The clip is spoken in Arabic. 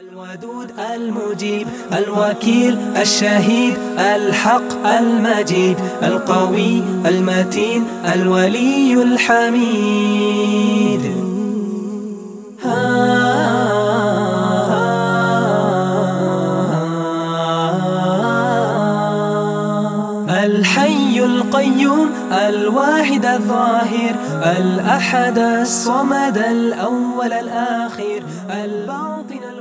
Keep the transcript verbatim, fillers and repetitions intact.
الودود المجيب الوكيل الشهيد الحق المجيد القوي المتين الولي الحميد. الحي القيوم الواحد الظاهر الأحد الصمد الأول الآخر الباطن